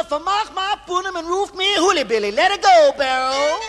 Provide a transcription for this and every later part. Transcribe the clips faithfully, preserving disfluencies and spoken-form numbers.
vermag maar poenem and roof me hooly billy. Let it go, Barrow.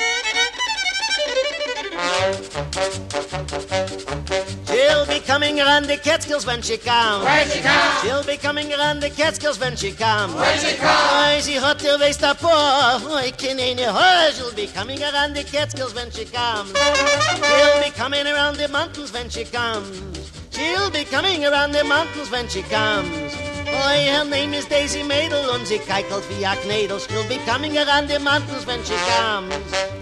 She'll be coming around the Catskills when she comes. When she comes. She'll be coming around the Catskills when she comes. When she comes. Oh, she hot till waist up. Oh, I can't any her. She'll be coming around the Catskills when she comes. She'll be coming around the mountains when she comes. She'll be coming around the mountains when she comes. Oh, her name is Daisy Madel und sie keikelt wie a Knädel. She'll be coming around the mountains when she comes.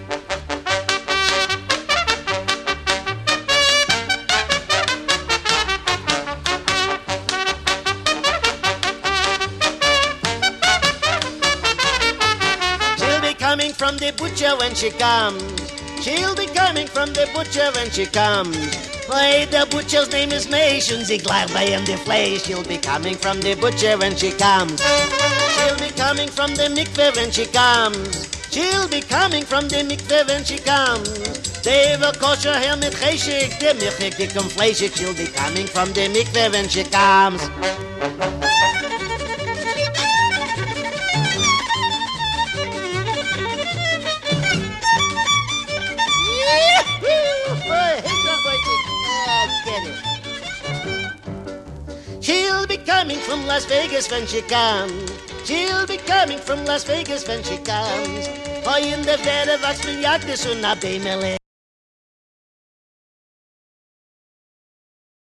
Coming from the butcher when she comes. She'll be coming from the butcher when she comes. Why, the butcher's name is Maish und sie gleich bei ihm die Fleisch. She'll be coming from the butcher when she comes. She'll be coming from the mikveh when she comes. She'll be coming from the mikveh when she comes. They will kosher her mit Cheshik, the milchig dick und fleischig. She'll be coming from the mikveh when she comes. She'll be coming from Las Vegas when she comes. She'll be coming from Las Vegas when she comes. Oh, in der Werde wachs mir Jagd ist und ab